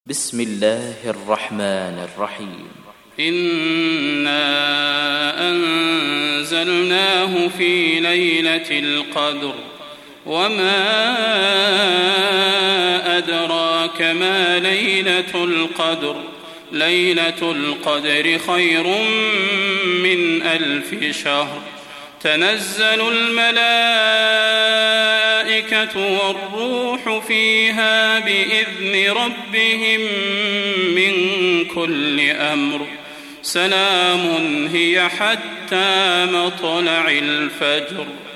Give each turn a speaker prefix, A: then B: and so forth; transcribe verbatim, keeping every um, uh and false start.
A: بسم الله الرحمن الرحيم.
B: إنا أنزلناه في ليلة القدر وما أدراك ما ليلة القدر ليلة القدر خير من ألف شهر. تنزل الملائكة والروح فيها بإذن ربهم من كل أمر. سلام هي حتى مطلع الفجر.